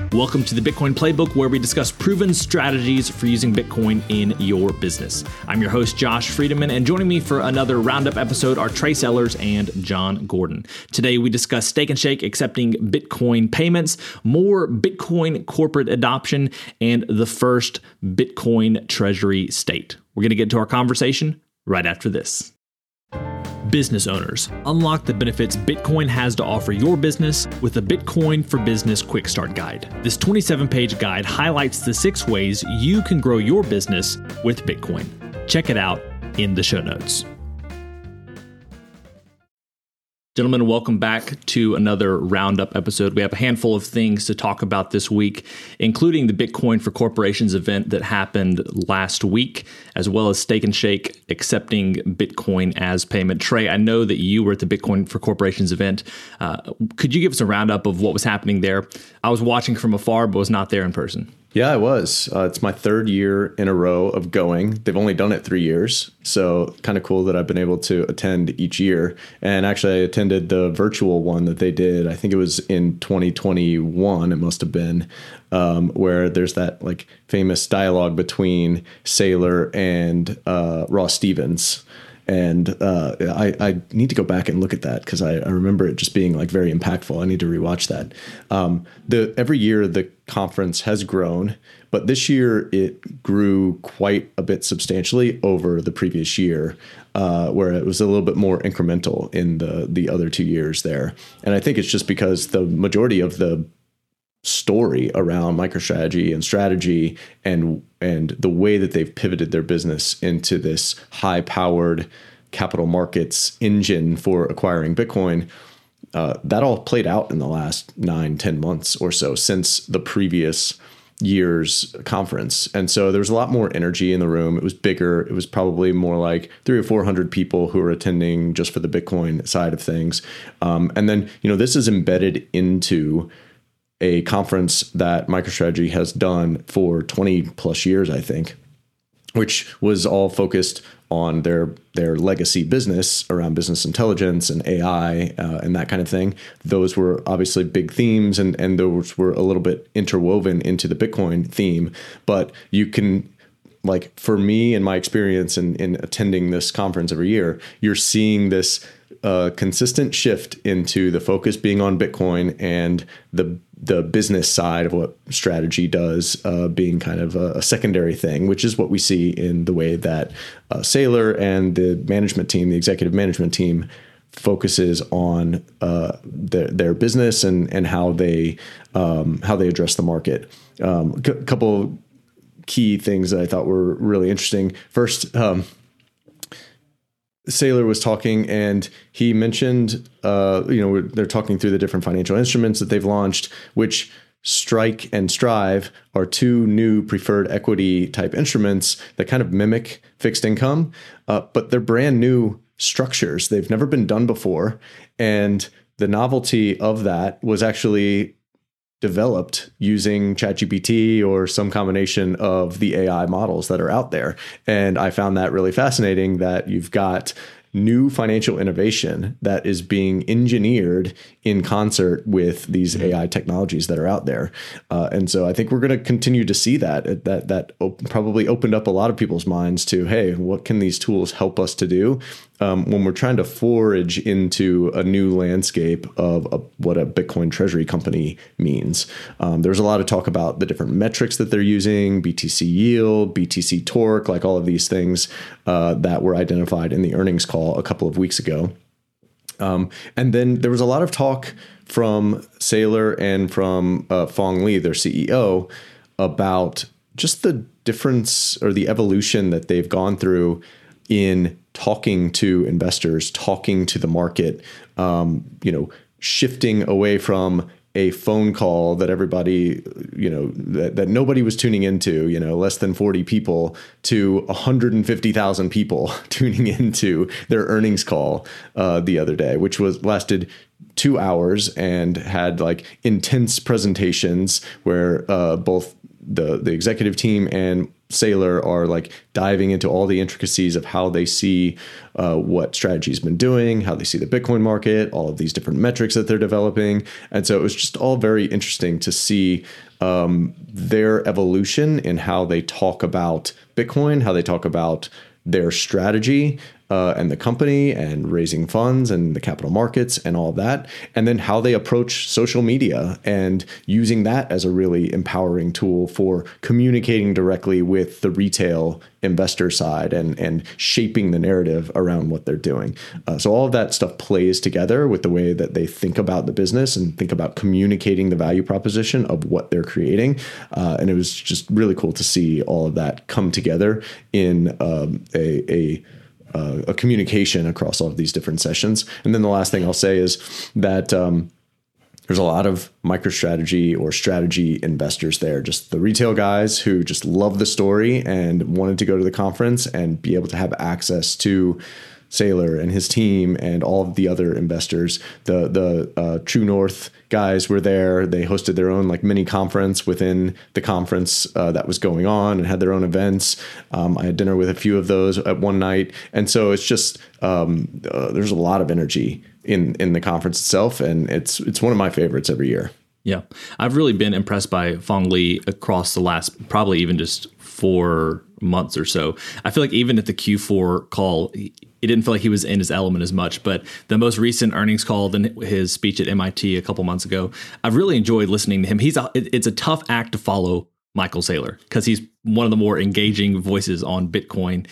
Welcome to the Bitcoin Playbook, where we discuss proven strategies for using Bitcoin in your business. I'm your host, Josh Friedeman, and joining me for another roundup episode are Trey Sellers and John Gordon. Today, we discuss Steak 'n Shake accepting Bitcoin payments, more Bitcoin corporate adoption, and the first Bitcoin treasury state. We're going to get to our conversation right after this. Business owners, unlock the benefits Bitcoin has to offer your business with the Bitcoin for Business Quick Start Guide. This 27-page guide highlights the 6 ways you can grow your business with Bitcoin. Check it out in the show notes. Gentlemen, welcome back to another Roundup episode. We have a handful of things to talk about this week, including the Bitcoin for Corporations event that happened last week, as well as Steak 'n Shake accepting Bitcoin as payment. Trey, I know that you were at the Bitcoin for Corporations event. Could you give us a roundup of what was happening there? I was watching from afar, but was not there in person. Yeah, I was. It's my 3rd year in a row of going. They've only done it 3 years, so kind of cool that I've been able to attend each year. And actually, I attended the virtual one that they did. I think it was in 2021. It must have been, where there's that like famous dialogue between Saylor and Ross Stevens. And I need to go back and look at that because I remember it just being like very impactful. I need to rewatch that. Every year the conference has grown, but this year it grew quite a bit substantially over the previous year, where it was a little bit more incremental in the other 2 years there. And I think it's just because the majority of the story around MicroStrategy and strategy and the way that they've pivoted their business into this high-powered capital markets engine for acquiring Bitcoin, that all played out in the last 9-10 months or so since the previous year's conference. And so there was a lot more energy in the room. It was bigger. It was probably more like 300 or 400 people who were attending just for the Bitcoin side of things. And then, this is embedded into a conference that MicroStrategy has done for 20 plus years, I think, which was all focused on their legacy business around business intelligence and AI and that kind of thing. Those were obviously big themes, and those were a little bit interwoven into the Bitcoin theme. But you can, like, for me and my experience in attending this conference every year, you're seeing this consistent shift into the focus being on Bitcoin and the business side of what strategy does being kind of a secondary thing, which is what we see in the way that Saylor and the management team, the executive management team, focuses on their business and how they address the market. Couple key things that I thought were really interesting. First, Saylor was talking and he mentioned, they're talking through the different financial instruments that they've launched, which Strike and Strive are 2 new preferred equity type instruments that kind of mimic fixed income, but they're brand new structures. They've never been done before. And the novelty of that was actually developed using ChatGPT or some combination of the AI models that are out there. And I found that really fascinating that you've got new financial innovation that is being engineered in concert with these AI technologies that are out there. And so I think we're going to continue to see that probably opened up a lot of people's minds to, hey, what can these tools help us to do when we're trying to forage into a new landscape of what a Bitcoin treasury company means. There's a lot of talk about the different metrics that they're using, BTC yield, BTC torque, like all of these things that were identified in the earnings call a couple of weeks ago. And then there was a lot of talk from Saylor and from Phong Le, their CEO, about just the difference or the evolution that they've gone through in talking to investors, talking to the market, shifting away from a phone call that everybody, that nobody was tuning into, less than 40 people, to 150,000 people tuning into their earnings call the other day, which lasted 2 hours and had like intense presentations where both the executive team and Saylor are like diving into all the intricacies of how they see what Strategy's been doing, how they see the Bitcoin market, all of these different metrics that they're developing. And so it was just all very interesting to see their evolution in how they talk about Bitcoin, how they talk about their strategy and the company and raising funds and the capital markets and all of that. And then how they approach social media and using that as a really empowering tool for communicating directly with the retail investor side and shaping the narrative around what they're doing. So all of that stuff plays together with the way that they think about the business and think about communicating the value proposition of what they're creating. And it was just really cool to see all of that come together in a communication across all of these different sessions. And then the last thing I'll say is that there's a lot of MicroStrategy or strategy investors there, just the retail guys who just love the story and wanted to go to the conference and be able to have access to Saylor and his team and all of the other investors. The True North guys were there. They hosted their own like mini conference within the conference that was going on and had their own events. I had dinner with a few of those at one night. And so it's just, there's a lot of energy in the conference itself. And it's one of my favorites every year. Yeah. I've really been impressed by Phong Le across the last, probably even just 4 months or so. I feel like even at the Q4 call, it didn't feel like he was in his element as much, but the most recent earnings call, then his speech at MIT a couple months ago, I've really enjoyed listening to him. It's a tough act to follow Michael Saylor because he's one of the more engaging voices on Bitcoin,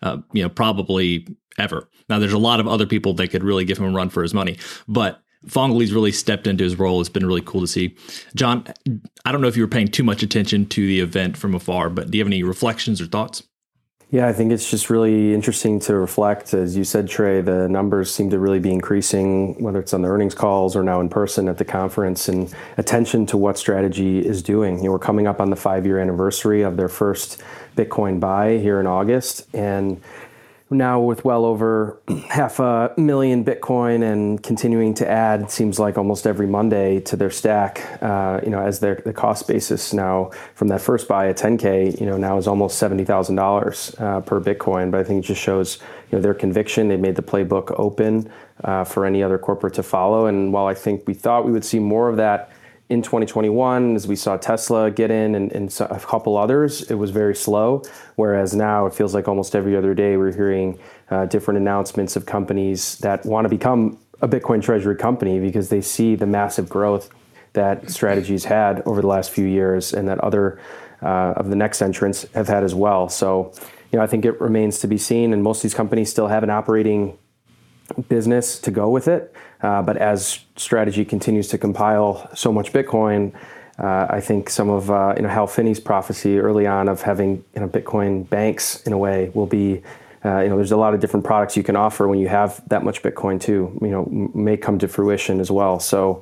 probably ever. Now, there's a lot of other people that could really give him a run for his money, but Phong Le's really stepped into his role. It's been really cool to see. John, I don't know if you were paying too much attention to the event from afar, but do you have any reflections or thoughts? Yeah, I think it's just really interesting to reflect. As you said, Trey, the numbers seem to really be increasing, whether it's on the earnings calls or now in person at the conference, and attention to what Strategy is doing. We're coming up on the 5-year anniversary of their first Bitcoin buy here in August. And now with well over 500,000 Bitcoin and continuing to add, it seems like almost every Monday to their stack, as the cost basis now from that first buy at 10K, now is almost $70,000 per Bitcoin. But I think it just shows, their conviction. They made the playbook open for any other corporate to follow. And while I think we thought we would see more of that in 2021, as we saw Tesla get in and a couple others, it was very slow. Whereas now it feels like almost every other day we're hearing different announcements of companies that want to become a Bitcoin treasury company because they see the massive growth that Strategy's had over the last few years and that other of the next entrants have had as well. So, I think it remains to be seen. And most of these companies still have an operating business to go with it. But as Strategy continues to compile so much Bitcoin, I think some of Hal Finney's prophecy early on of having Bitcoin banks in a way will be, there's a lot of different products you can offer when you have that much Bitcoin too, may come to fruition as well. So,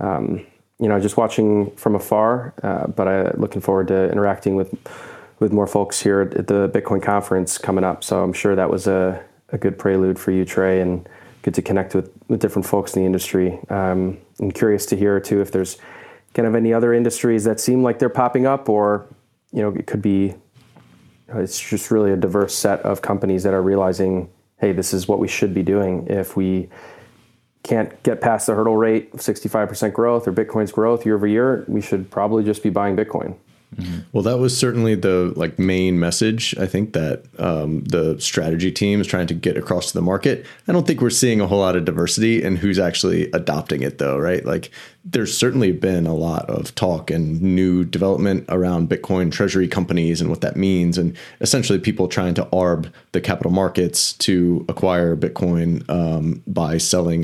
just watching from afar, but looking forward to interacting with more folks here at the Bitcoin conference coming up. So I'm sure that was a good prelude for you, Trey, and good to connect with different folks in the industry. I'm curious to hear too if there's kind of any other industries that seem like they're popping up, or it could be it's just really a diverse set of companies that are realizing, hey, this is what we should be doing. If we can't get past the hurdle rate of 65% growth or Bitcoin's growth year over year, we should probably just be buying Bitcoin. Mm-hmm. Well, that was certainly the main message, I think, that the strategy team is trying to get across to the market. I don't think we're seeing a whole lot of diversity in who's actually adopting it, though, right? There's certainly been a lot of talk and new development around Bitcoin treasury companies and what that means, and essentially people trying to arb the capital markets to acquire Bitcoin by selling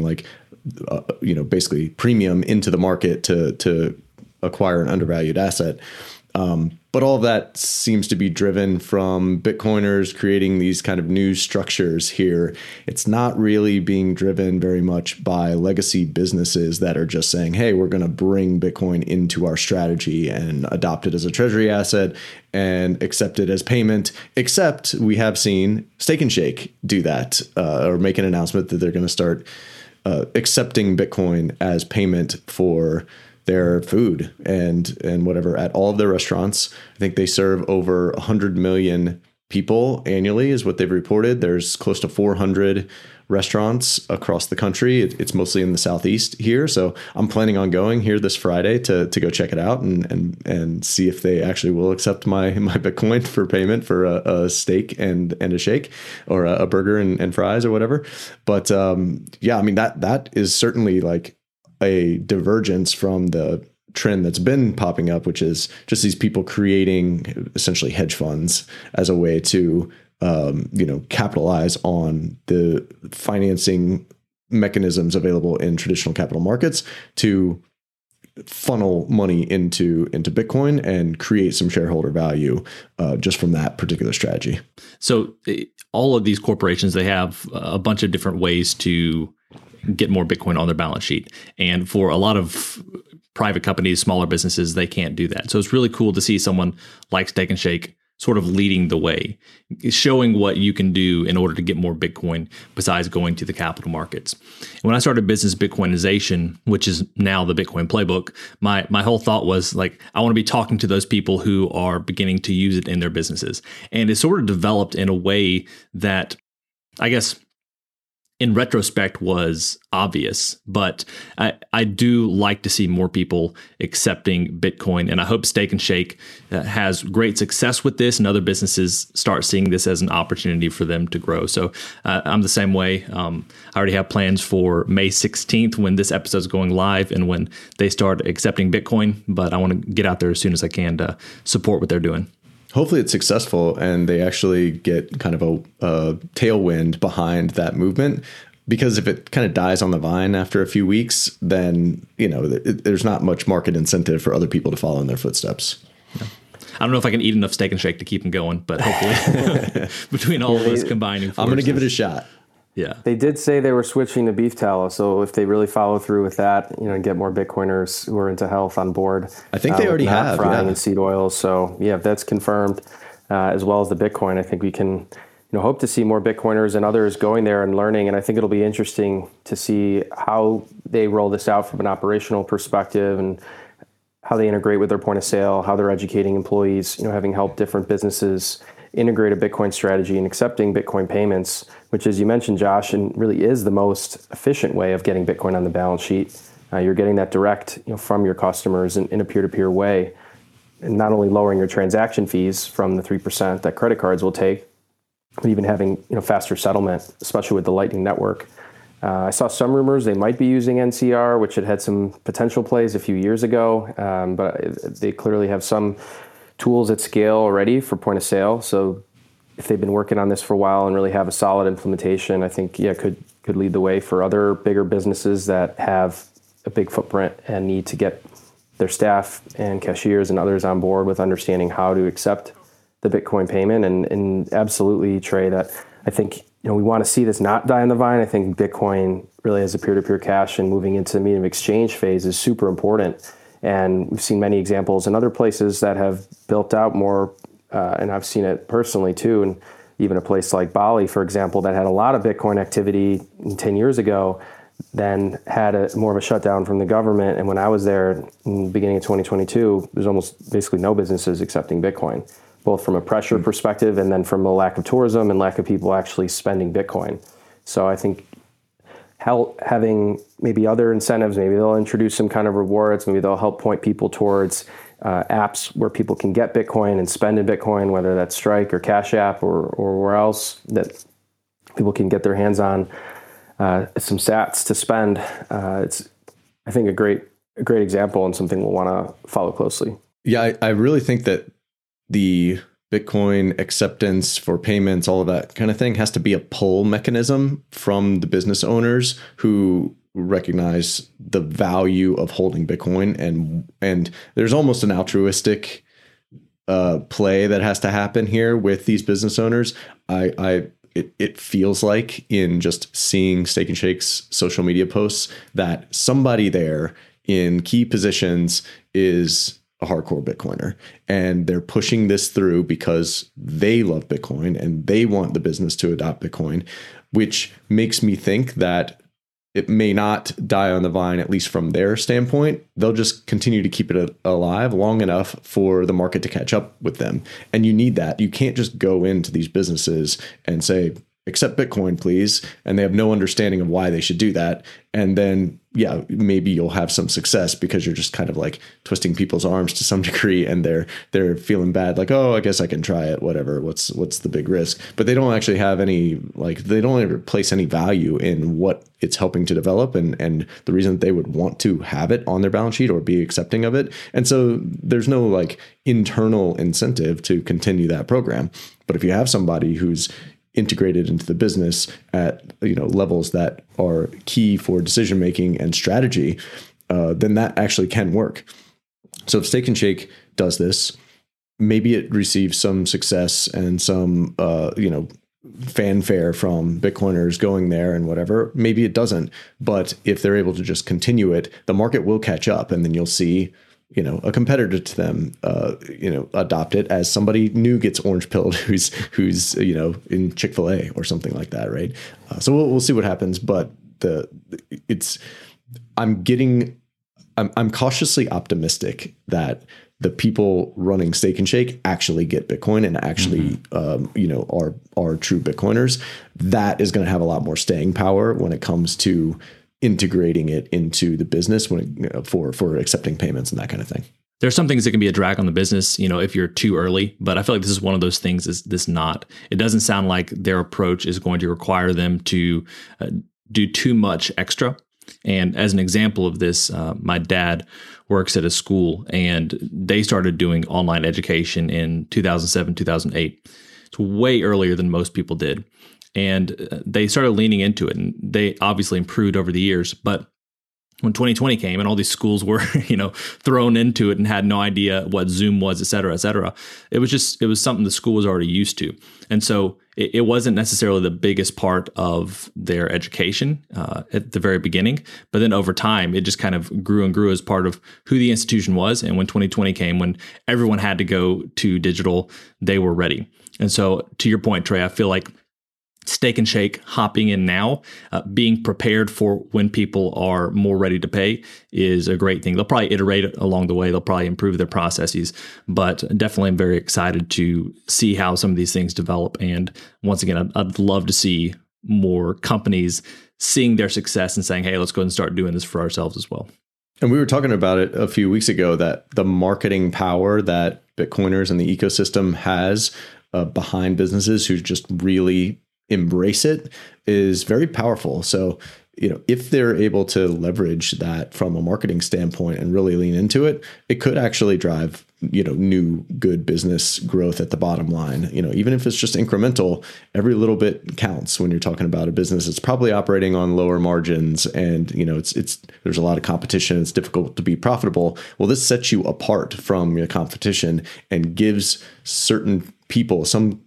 basically premium into the market to acquire an undervalued asset. But all of that seems to be driven from Bitcoiners creating these kind of new structures here. It's not really being driven very much by legacy businesses that are just saying, hey, we're going to bring Bitcoin into our strategy and adopt it as a treasury asset and accept it as payment, except we have seen Steak and Shake do that or make an announcement that they're going to start accepting Bitcoin as payment for their food and whatever at all of their restaurants. I think they serve over 100 million people annually is what they've reported. There's close to 400 restaurants across the country. It's mostly in the Southeast here. So I'm planning on going here this Friday to go check it out and see if they actually will accept my Bitcoin for payment for a steak and a shake, or a burger and fries or whatever. But yeah, I mean, that is certainly like a divergence from the trend that's been popping up, which is just these people creating essentially hedge funds as a way to capitalize on the financing mechanisms available in traditional capital markets to funnel money into Bitcoin and create some shareholder value just from that particular strategy. So all of these corporations, they have a bunch of different ways to get more Bitcoin on their balance sheet. And for a lot of private companies, smaller businesses, they can't do that. So it's really cool to see someone like Steak and Shake sort of leading the way, showing what you can do in order to get more Bitcoin besides going to the capital markets. And when I started Business Bitcoinization, which is now the Bitcoin Playbook, my whole thought was like, I want to be talking to those people who are beginning to use it in their businesses. And it sort of developed in a way that, I guess, in retrospect was obvious, but I do like to see more people accepting Bitcoin. And I hope Steak and Shake has great success with this, and other businesses start seeing this as an opportunity for them to grow. So I'm the same way. I already have plans for May 16th when this episode is going live and when they start accepting Bitcoin, but I want to get out there as soon as I can to support what they're doing. Hopefully it's successful and they actually get kind of a tailwind behind that movement, because if it kind of dies on the vine after a few weeks, then, there's not much market incentive for other people to follow in their footsteps. Yeah. I don't know if I can eat enough Steak and Shake to keep them going, but hopefully between all of those combining forces. I'm going to give it a shot. Yeah. They did say they were switching to beef tallow, so if they really follow through with that, and get more Bitcoiners who are into health on board. I think they already have frying and seed oils. So yeah, if that's confirmed, as well as the Bitcoin, I think we can, hope to see more Bitcoiners and others going there and learning. And I think it'll be interesting to see how they roll this out from an operational perspective and how they integrate with their point of sale, how they're educating employees, having helped different businesses integrate a Bitcoin strategy and accepting Bitcoin payments, which, as you mentioned, Josh, and really is the most efficient way of getting Bitcoin on the balance sheet. You're getting that direct, from your customers in a peer-to-peer way, and not only lowering your transaction fees from the 3% that credit cards will take, but even having faster settlement, especially with the Lightning Network. I saw some rumors they might be using NCR, which had some potential plays a few years ago, but they clearly have some tools at scale already for point of sale. So if they've been working on this for a while and really have a solid implementation, I think, could lead the way for other bigger businesses that have a big footprint and need to get their staff and cashiers and others on board with understanding how to accept the Bitcoin payment. And absolutely, Trey, that I think, we want to see this not die on the vine. I think Bitcoin really as a peer-to-peer cash and moving into the medium of exchange phase is super important. And we've seen many examples in other places that have built out more, and I've seen it personally too, and even a place like Bali, for example, that had a lot of Bitcoin activity 10 years ago, then had more of a shutdown from the government. And when I was there in the beginning of 2022, there's almost basically no businesses accepting Bitcoin, both from a pressure perspective and then from a lack of tourism and lack of people actually spending Bitcoin. So I think having maybe other incentives, maybe they'll introduce some kind of rewards, maybe they'll help point people towards apps where people can get Bitcoin and spend in Bitcoin, whether that's Strike or Cash App or where else that people can get their hands on some sats to spend. It's, I think, a great example and something we'll want to follow closely. Yeah, I really think that the Bitcoin acceptance for payments, all of that kind of thing, has to be a pull mechanism from the business owners who recognize the value of holding Bitcoin. And there's almost an altruistic play that has to happen here with these business owners. It feels like, in just seeing Steak and Shake's social media posts, that somebody there in key positions is a hardcore Bitcoiner, and they're pushing this through because they love Bitcoin and they want the business to adopt Bitcoin, which makes me think that it may not die on the vine, at least from their standpoint. They'll just continue to keep it alive long enough for the market to catch up with them. And you need that. You can't just go into these businesses and say, accept Bitcoin, please. And they have no understanding of why they should do that. And then, yeah, maybe you'll have some success because you're just kind of like twisting people's arms to some degree, and they're feeling bad, like, oh, I guess I can try it, whatever. What's the big risk? But they don't actually have any, like, they don't ever place any value in what it's helping to develop and the reason that they would want to have it on their balance sheet or be accepting of it. And so there's no like internal incentive to continue that program. But if you have somebody who's integrated into the business at levels that are key for decision making and strategy, then that actually can work. So if Steak and Shake does this, maybe it receives some success and some fanfare from Bitcoiners going there and whatever. Maybe it doesn't. But if they're able to just continue it, the market will catch up, and then you'll see a competitor to them, adopt it as somebody new gets orange pilled who's in Chick-fil-A or something like that, right? So we'll see what happens. But I'm cautiously optimistic that the people running Steak and Shake actually get Bitcoin and actually are true Bitcoiners. That is going to have a lot more staying power when it comes to integrating it into the business for accepting payments and that kind of thing. There's some things that can be a drag on the business, if you're too early, but I feel like this is one of those things. It doesn't sound like their approach is going to require them to do too much extra. And as an example of this, my dad works at a school, and they started doing online education in 2007, 2008. It's way earlier than most people did. And they started leaning into it, and they obviously improved over the years. But when 2020 came and all these schools were, thrown into it and had no idea what Zoom was, et cetera, it was something the school was already used to. And so it wasn't necessarily the biggest part of their education at the very beginning. But then over time, it just kind of grew and grew as part of who the institution was. And when 2020 came, when everyone had to go to digital, they were ready. And so to your point, Trey, I feel like Steak and Shake hopping in now, being prepared for when people are more ready to pay is a great thing. They'll probably iterate along the way. They'll probably improve their processes, but definitely I'm very excited to see how some of these things develop. And once again, I'd love to see more companies seeing their success and saying, hey, let's go ahead and start doing this for ourselves as well. And we were talking about it a few weeks ago, that the marketing power that Bitcoiners and the ecosystem has behind businesses who just really embrace it is very powerful. So, if they're able to leverage that from a marketing standpoint and really lean into it, it could actually drive, new good business growth at the bottom line. Even if it's just incremental, every little bit counts when you're talking about a business that's probably operating on lower margins and, there's a lot of competition. It's difficult to be profitable. Well, this sets you apart from your competition and gives certain people some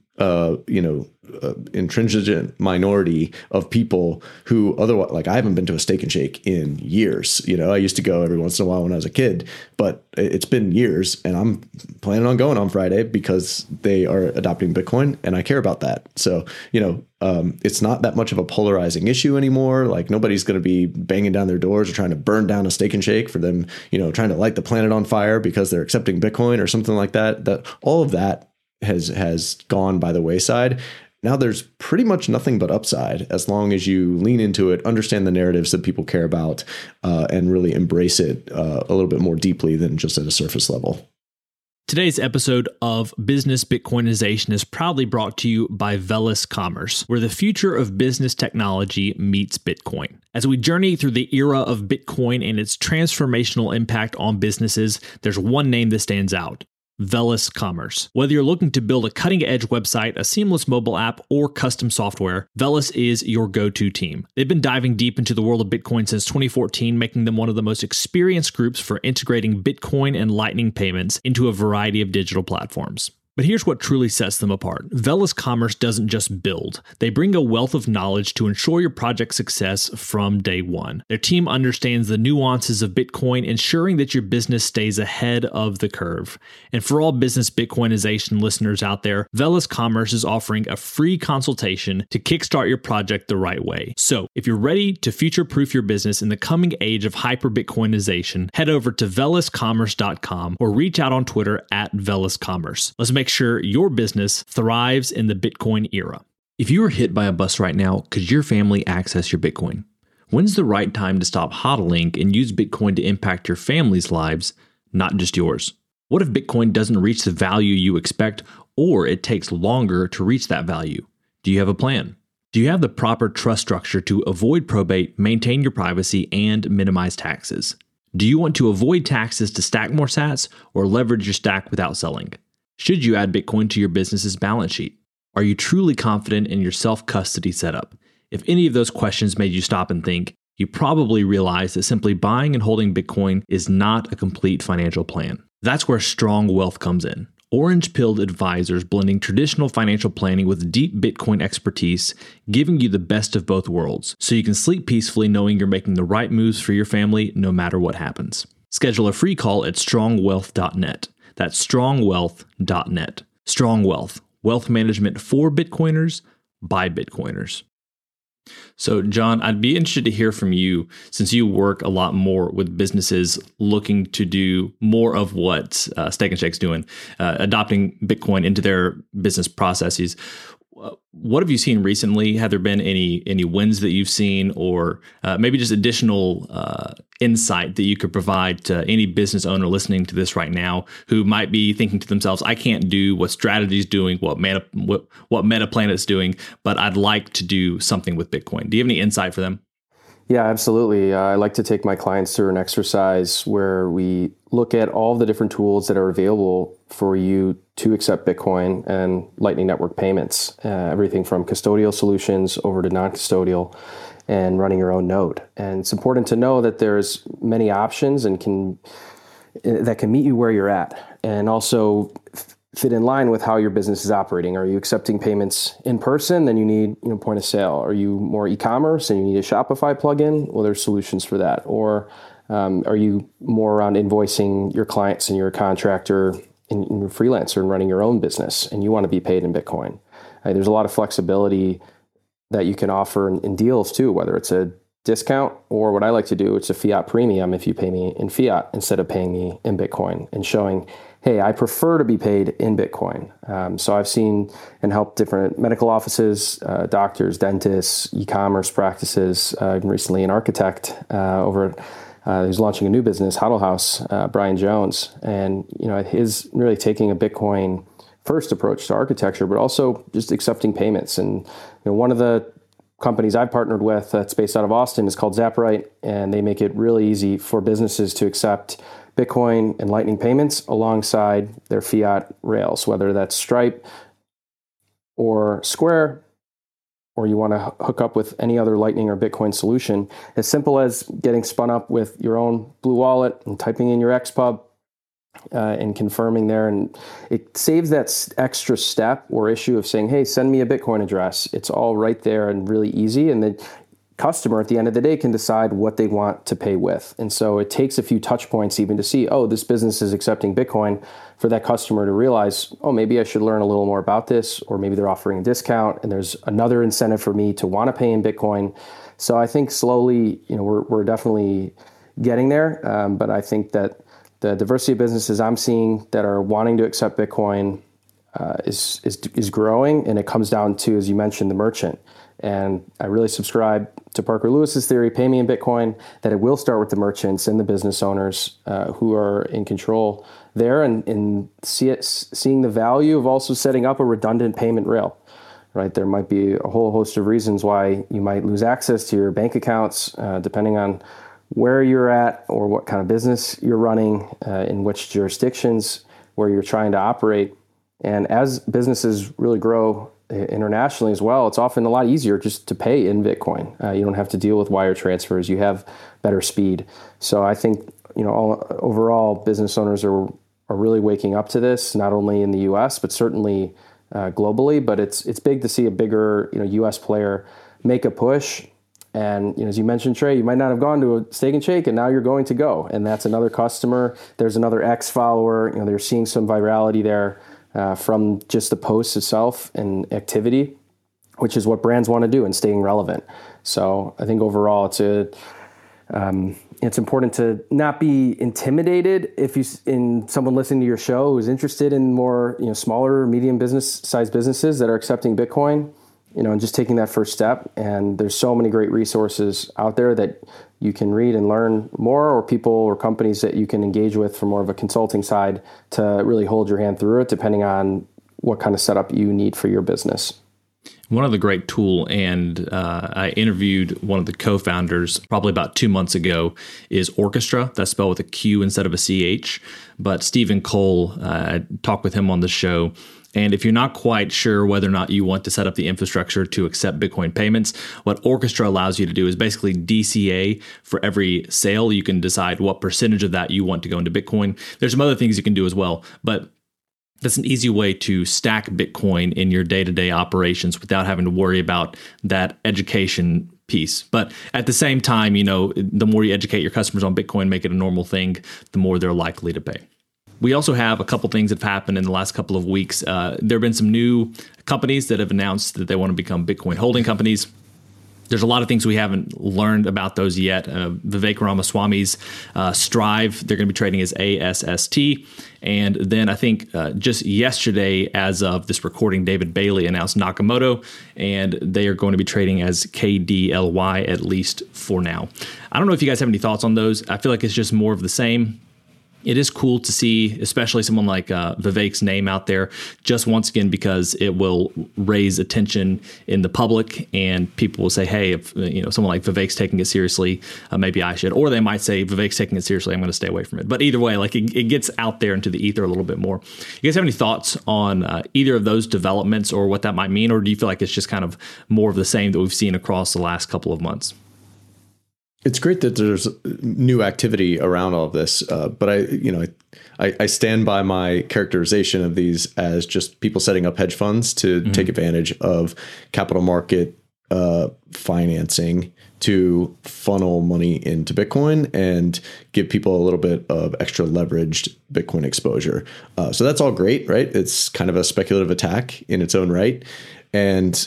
intransigent minority of people who otherwise, like, I haven't been to a Steak and Shake in years. I used to go every once in a while when I was a kid, but it's been years, and I'm planning on going on Friday because they are adopting Bitcoin and I care about that. So, it's not that much of a polarizing issue anymore. Like, nobody's going to be banging down their doors or trying to burn down a Steak and Shake for them, trying to light the planet on fire because they're accepting Bitcoin or something like that. That all of that has gone by the wayside. Now there's pretty much nothing but upside as long as you lean into it, understand the narratives that people care about, and really embrace it a little bit more deeply than just at a surface level. Today's episode of Business Bitcoinization is proudly brought to you by Velis Commerce, where the future of business technology meets Bitcoin. As we journey through the era of Bitcoin and its transformational impact on businesses, there's one name that stands out: Velis Commerce. Whether you're looking to build a cutting-edge website, a seamless mobile app, or custom software, Velis is your go-to team. They've been diving deep into the world of Bitcoin since 2014, making them one of the most experienced groups for integrating Bitcoin and Lightning payments into a variety of digital platforms. But here's what truly sets them apart. Velis Commerce doesn't just build. They bring a wealth of knowledge to ensure your project's success from day one. Their team understands the nuances of Bitcoin, ensuring that your business stays ahead of the curve. And for all business Bitcoinization listeners out there, Velis Commerce is offering a free consultation to kickstart your project the right way. So if you're ready to future-proof your business in the coming age of hyper-Bitcoinization, head over to veliscommerce.com or reach out on Twitter at veliscommerce. Let's make sure your business thrives in the Bitcoin era. If you were hit by a bus right now, could your family access your Bitcoin? When's the right time to stop hodling and use Bitcoin to impact your family's lives, not just yours? What if Bitcoin doesn't reach the value you expect, or it takes longer to reach that value? Do you have a plan? Do you have the proper trust structure to avoid probate, maintain your privacy, and minimize taxes? Do you want to avoid taxes to stack more sats or leverage your stack without selling? Should you add Bitcoin to your business's balance sheet? Are you truly confident in your self-custody setup? If any of those questions made you stop and think, you probably realize that simply buying and holding Bitcoin is not a complete financial plan. That's where Strong Wealth comes in. Orange-pilled advisors blending traditional financial planning with deep Bitcoin expertise, giving you the best of both worlds, so you can sleep peacefully knowing you're making the right moves for your family no matter what happens. Schedule a free call at strongwealth.net. That's strongwealth.net. Strong Wealth, wealth management for Bitcoiners by Bitcoiners. So, John, I'd be interested to hear from you, since you work a lot more with businesses looking to do more of what Steak and Shake's doing, adopting Bitcoin into their business processes. What have you seen recently? Have there been any wins that you've seen, or maybe just additional insight that you could provide to any business owner listening to this right now who might be thinking to themselves, I can't do what Strategy's doing, what MetaPlanet's doing, but I'd like to do something with Bitcoin. Do you have any insight for them? Yeah, absolutely. I like to take my clients through an exercise where we look at all the different tools that are available for you to accept Bitcoin and Lightning Network payments, everything from custodial solutions over to non-custodial and running your own node. And it's important to know that there's many options and that can meet you where you're at and also fit in line with how your business is operating. Are you accepting payments in person? Then you need point of sale. Are you more e-commerce and you need a Shopify plugin? Well, there's solutions for that. Or are you more around invoicing your clients and you're a contractor and you're a freelancer and running your own business and you want to be paid in Bitcoin? There's a lot of flexibility that you can offer in deals too, whether it's a discount or what I like to do, it's a fiat premium if you pay me in fiat instead of paying me in Bitcoin, and showing, hey, I prefer to be paid in Bitcoin. So I've seen and helped different medical offices, doctors, dentists, e-commerce practices, recently an architect who's launching a new business, Huddle House, Brian Jones. And his really taking a Bitcoin first approach to architecture, but also just accepting payments. And one of the companies I've partnered with that's based out of Austin is called Zaprite, and they make it really easy for businesses to accept Bitcoin and Lightning payments alongside their fiat rails, whether that's Stripe or Square, or you want to hook up with any other Lightning or Bitcoin solution. As simple as getting spun up with your own Blue Wallet and typing in your XPub and confirming there. And it saves that extra step or issue of saying, hey, send me a Bitcoin address. It's all right there and really easy. And the customer at the end of the day can decide what they want to pay with. And so it takes a few touch points even to see, oh, this business is accepting Bitcoin, for that customer to realize, oh, maybe I should learn a little more about this, or maybe they're offering a discount and there's another incentive for me to want to pay in Bitcoin. So I think slowly, we're definitely getting there. But I think that the diversity of businesses I'm seeing that are wanting to accept Bitcoin is growing, and it comes down to, as you mentioned, the merchant. And I really subscribe to Parker Lewis's theory, pay me in Bitcoin, that it will start with the merchants and the business owners who are in control there, and seeing the value of also setting up a redundant payment rail. Right, there might be a whole host of reasons why you might lose access to your bank accounts, depending on where you're at or what kind of business you're running, in which jurisdictions where you're trying to operate. And as businesses really grow internationally as well, it's often a lot easier just to pay in Bitcoin. You don't have to deal with wire transfers. You have better speed. So I think, overall business owners are are really waking up to this, not only in the U.S. but certainly globally. But it's big to see a bigger U.S. player make a push. And as you mentioned, Trey, you might not have gone to a Steak and Shake, and now you're going to go, and that's another customer. There's another X follower. They're seeing some virality there from just the post itself and activity, which is what brands want to do and staying relevant. So I think overall, it's important to not be intimidated if someone listening to your show who's interested in more smaller, medium sized businesses that are accepting Bitcoin. And just taking that first step. And there's so many great resources out there that you can read and learn more, or people or companies that you can engage with from more of a consulting side to really hold your hand through it, depending on what kind of setup you need for your business. One other great tool, and I interviewed one of the co-founders probably about 2 months ago, is Orchestra. That's spelled with a Q instead of a CH. But Stephen Cole, I talked with him on the show. And if you're not quite sure whether or not you want to set up the infrastructure to accept Bitcoin payments, what Orchestra allows you to do is basically DCA for every sale. You can decide what percentage of that you want to go into Bitcoin. There's some other things you can do as well, but that's an easy way to stack Bitcoin in your day-to-day operations without having to worry about that education piece. But at the same time, the more you educate your customers on Bitcoin, make it a normal thing, the more they're likely to pay. We also have a couple things that have happened in the last couple of weeks. There have been some new companies that have announced that they want to become Bitcoin holding companies. There's a lot of things we haven't learned about those yet. Vivek Ramaswamy's Strive, they're going to be trading as ASST. And then I think just yesterday, as of this recording, David Bailey announced Nakamoto, and they are going to be trading as KDLY, at least for now. I don't know if you guys have any thoughts on those. I feel like it's just more of the same. It is cool to see, especially someone like Vivek's name out there, just once again, because it will raise attention in the public, and people will say, hey, if someone like Vivek's taking it seriously, maybe I should. Or they might say, Vivek's taking it seriously, I'm going to stay away from it. But either way, it gets out there into the ether a little bit more. You guys have any thoughts on either of those developments or what that might mean? Or do you feel like it's just kind of more of the same that we've seen across the last couple of months? It's great that there's new activity around all of this, but I stand by my characterization of these as just people setting up hedge funds to take advantage of capital market financing to funnel money into Bitcoin and give people a little bit of extra leveraged Bitcoin exposure. So that's all great, right? It's kind of a speculative attack in its own right. And,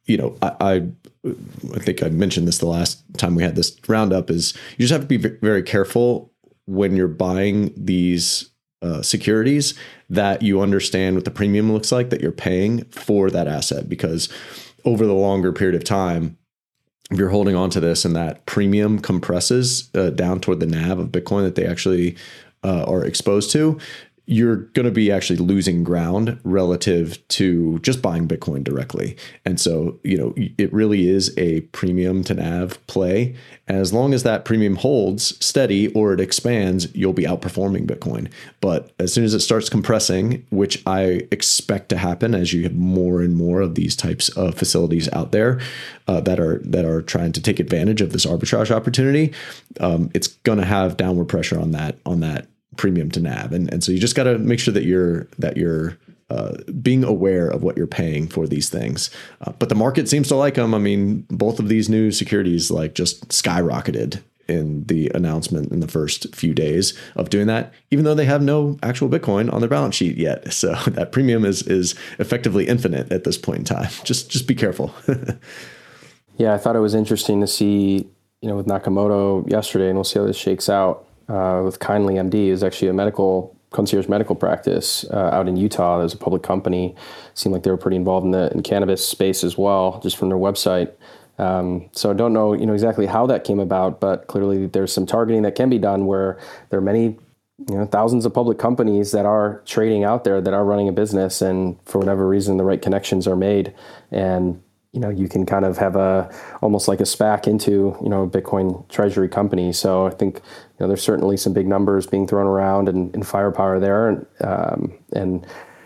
I think I mentioned this the last time we had this roundup, is you just have to be very careful when you're buying these securities that you understand what the premium looks like that you're paying for that asset, because over the longer period of time, if you're holding on to this and that premium compresses down toward the NAV of Bitcoin that they actually are exposed to, you're going to be actually losing ground relative to just buying Bitcoin directly. And so, it really is a premium to NAV play. And as long as that premium holds steady or it expands, you'll be outperforming Bitcoin. But as soon as it starts compressing, which I expect to happen as you have more and more of these types of facilities out there that are trying to take advantage of this arbitrage opportunity, it's going to have downward pressure on that premium to NAV. And so you just got to make sure that you're being aware of what you're paying for these things. But the market seems to like them. I mean, both of these new securities just skyrocketed in the announcement in the first few days of doing that, even though they have no actual Bitcoin on their balance sheet yet. So that premium is effectively infinite at this point in time. Just be careful. Yeah, I thought it was interesting to see, with Nakamoto yesterday, and we'll see how this shakes out. With Kindly MD, is actually a concierge medical practice out in Utah. There's a public company. Seemed like they were pretty involved in the cannabis space as well, just from their website. So I don't know, exactly how that came about, but clearly there's some targeting that can be done where there are many, thousands of public companies that are trading out there that are running a business, and for whatever reason, the right connections are made, and you can kind of have almost like a SPAC into, a Bitcoin treasury company. So I think, there's certainly some big numbers being thrown around and firepower there. And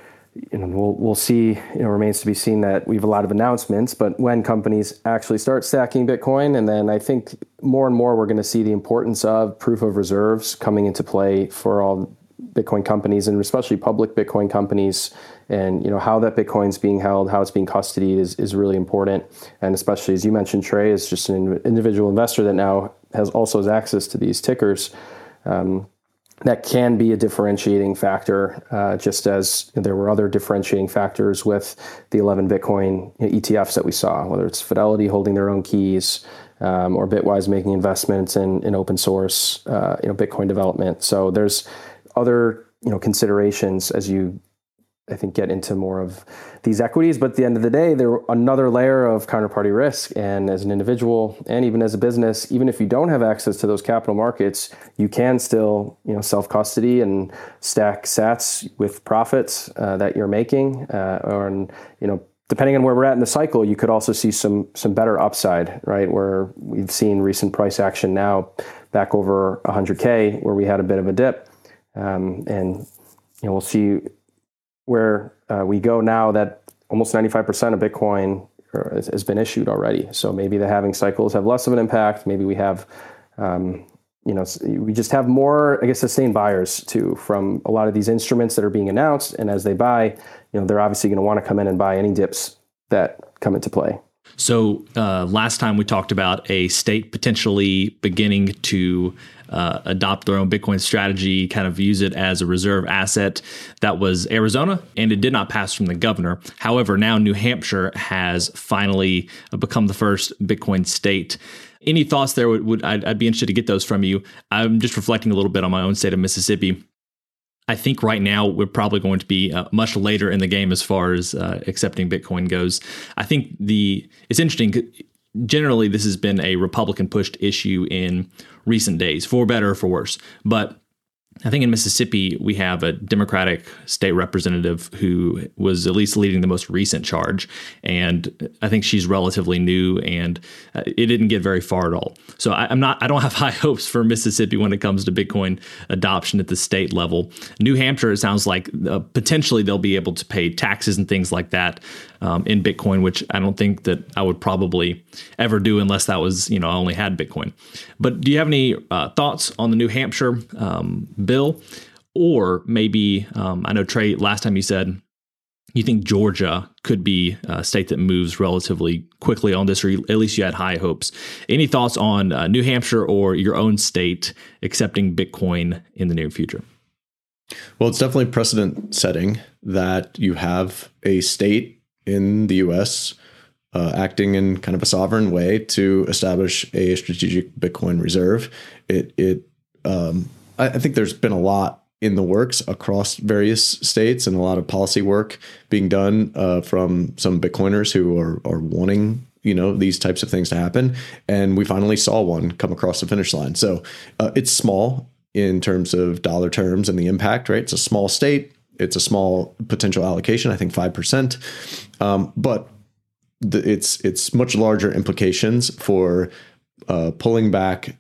we'll see, remains to be seen that we have a lot of announcements, but when companies actually start stacking Bitcoin, and then I think more and more we're going to see the importance of proof of reserves coming into play for all Bitcoin companies, and especially public Bitcoin companies, and how that Bitcoin's being held, how it's being custodied is really important. And especially, as you mentioned, Trey, is just an individual investor that now has access to these tickers. That can be a differentiating factor, just as there were other differentiating factors with the 11 Bitcoin ETFs that we saw, whether it's Fidelity holding their own keys, or Bitwise making investments in open source, Bitcoin development. So there's other, considerations as you, I think, get into more of these equities. But at the end of the day, they're another layer of counterparty risk. And as an individual, and even as a business, even if you don't have access to those capital markets, you can still, self-custody and stack sats with profits that you're making, depending on where we're at in the cycle, you could also see some better upside, right? Where we've seen recent price action now back over 100K, where we had a bit of a dip, and we'll see where we go now that almost 95% of Bitcoin has been issued already. So maybe the halving cycles have less of an impact. Maybe we have, we just have more, sustained buyers too from a lot of these instruments that are being announced. And as they buy, they're obviously going to want to come in and buy any dips that come into play. So last time we talked about a state potentially beginning to adopt their own Bitcoin strategy, kind of use it as a reserve asset. That was Arizona, and it did not pass from the governor. However, now New Hampshire has finally become the first Bitcoin state. Any thoughts there? I'd be interested to get those from you. I'm just reflecting a little bit on my own state of Mississippi. I think right now we're probably going to be much later in the game as far as accepting Bitcoin goes. I think it's interesting. Generally, this has been a Republican-pushed issue in recent days, for better or for worse. But I think in Mississippi, we have a Democratic state representative who was at least leading the most recent charge. And I think she's relatively new, and it didn't get very far at all. So I don't have high hopes for Mississippi when it comes to Bitcoin adoption at the state level. New Hampshire, it sounds like potentially they'll be able to pay taxes and things like that in Bitcoin, which I don't think that I would probably ever do unless that was, I only had Bitcoin. But do you have any thoughts on the New Hampshire bill? Or maybe, I know, Trey, last time you said you think Georgia could be a state that moves relatively quickly on this, or at least you had high hopes. Any thoughts on New Hampshire or your own state accepting Bitcoin in the near future? Well, it's definitely precedent setting that you have a state in the U.S. Acting in kind of a sovereign way to establish a strategic Bitcoin reserve. I think there's been a lot in the works across various states and a lot of policy work being done from some Bitcoiners who are wanting, these types of things to happen. And we finally saw one come across the finish line. So it's small in terms of dollar terms and the impact, right? It's a small state. It's a small potential allocation, I think 5%. But it's much larger implications for pulling back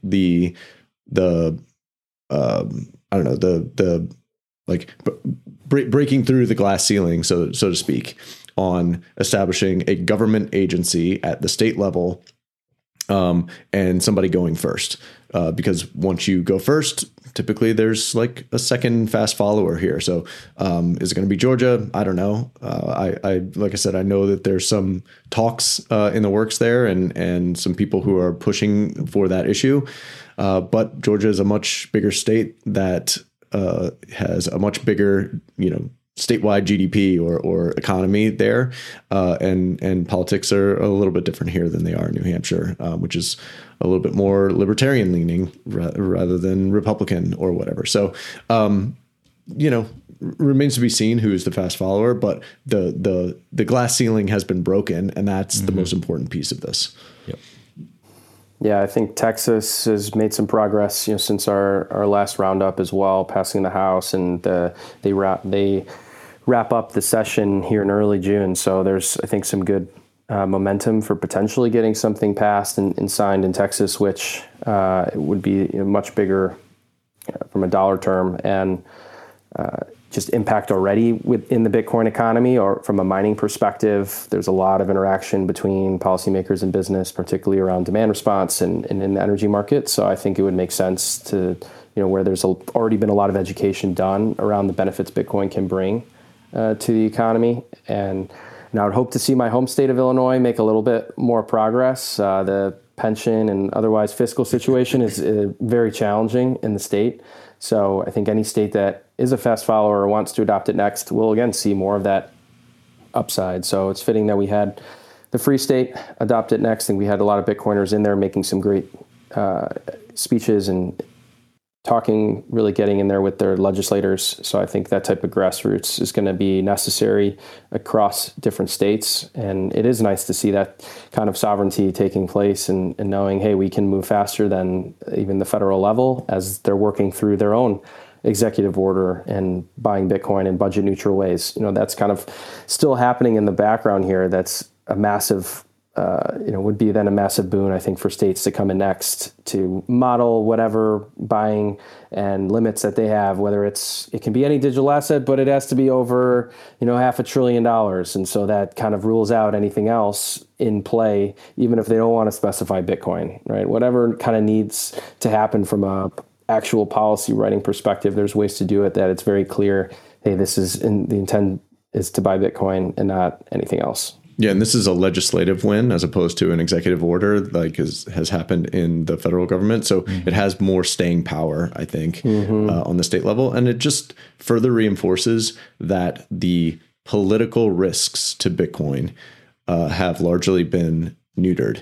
breaking through the glass ceiling, so to speak, on establishing a government agency at the state level, and somebody going first. Because once you go first, typically there's like a second fast follower here. So is it going to be Georgia? I don't know. Like I said, I know that there's some talks in the works there, and some people who are pushing for that issue. But Georgia is a much bigger state that has a much bigger, statewide GDP or economy there, and politics are a little bit different here than they are in New Hampshire, which is a little bit more libertarian leaning rather than Republican or whatever. So, remains to be seen who is the fast follower, but the glass ceiling has been broken, and that's the most important piece of this. Yep. Yeah, I think Texas has made some progress, since our last roundup as well, passing the House, and they wrap up the session here in early June. So there's, I think, some good momentum for potentially getting something passed and signed in Texas, which would be much bigger from a dollar term and just impact already within the Bitcoin economy. Or from a mining perspective, there's a lot of interaction between policymakers and business, particularly around demand response and in the energy market. So I think it would make sense to where there's already been a lot of education done around the benefits Bitcoin can bring to the economy. And I would hope to see my home state of Illinois make a little bit more progress. The pension and otherwise fiscal situation is very challenging in the state. So I think any state that is a fast follower or wants to adopt it next will again see more of that upside. So it's fitting that we had the Free State adopt it next, and we had a lot of Bitcoiners in there making some great speeches and talking, really getting in there with their legislators. So I think that type of grassroots is going to be necessary across different states. And it is nice to see that kind of sovereignty taking place and knowing, hey, we can move faster than even the federal level as they're working through their own executive order and buying Bitcoin in budget neutral ways. That's kind of still happening in the background here. That's a massive would be then a massive boon, I think, for states to come in next to model whatever buying and limits that they have, whether it can be any digital asset, but it has to be over, $500 billion. And so that kind of rules out anything else in play, even if they don't want to specify Bitcoin, right? Whatever kind of needs to happen from a actual policy writing perspective, there's ways to do it that it's very clear, hey, the intent is to buy Bitcoin and not anything else. Yeah, and this is a legislative win as opposed to an executive order like has happened in the federal government. So it has more staying power, I think, on the state level. And it just further reinforces that the political risks to Bitcoin have largely been neutered.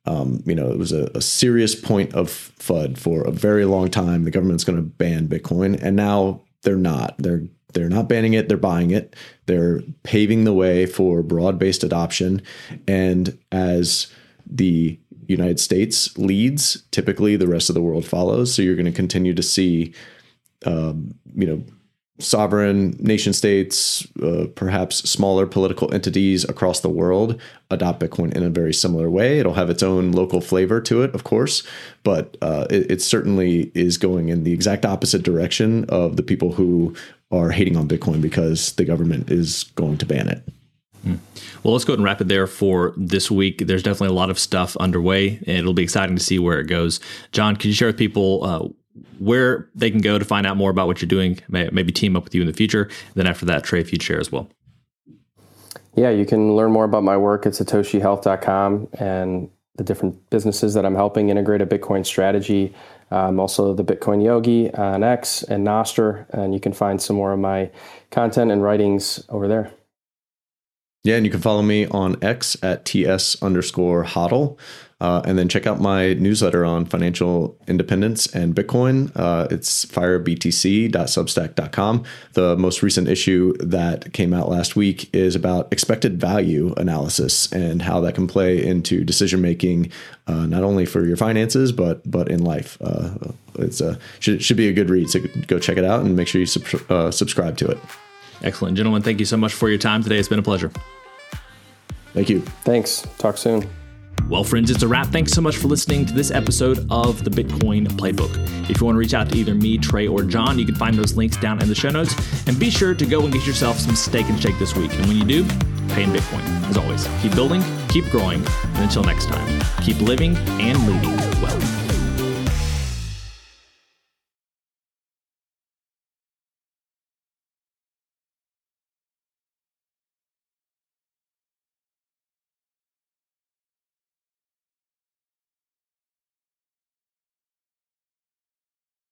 It was a serious point of FUD for a very long time. The government's going to ban Bitcoin, and now they're not. They're not banning it. They're buying it. They're paving the way for broad-based adoption. And as the United States leads, typically the rest of the world follows. So you're going to continue to see, sovereign nation states, perhaps smaller political entities across the world adopt Bitcoin in a very similar way. It'll have its own local flavor to it, of course, but it certainly is going in the exact opposite direction of the people who are hating on Bitcoin because the government is going to ban it. Well, let's go ahead and wrap it there for this week. There's definitely a lot of stuff underway, and it'll be exciting to see where it goes. John, could you share with people where they can go to find out more about what you're doing, maybe team up with you in the future? And then after that, Trey, if you'd share as well. Yeah, you can learn more about my work at satoshihealth.com and the different businesses that I'm helping integrate a Bitcoin strategy. Also the Bitcoin Yogi on X and Nostr, and you can find some more of my content and writings over there. Yeah, and you can follow me on X at @TS_HODL. And then check out my newsletter on financial independence and Bitcoin. It's firebtc.substack.com. The most recent issue that came out last week is about expected value analysis and how that can play into decision making, not only for your finances but in life. It's should be a good read. So go check it out and make sure you subscribe to it. Excellent, gentlemen. Thank you so much for your time today. It's been a pleasure. Thank you. Thanks. Talk soon. Well, friends, it's a wrap. Thanks so much for listening to this episode of the Bitcoin Playbook. If you want to reach out to either me, Trey, or John, you can find those links down in the show notes. And be sure to go and get yourself some Steak and Shake this week. And when you do, pay in Bitcoin. As always, keep building, keep growing, and until next time, keep living and leading well.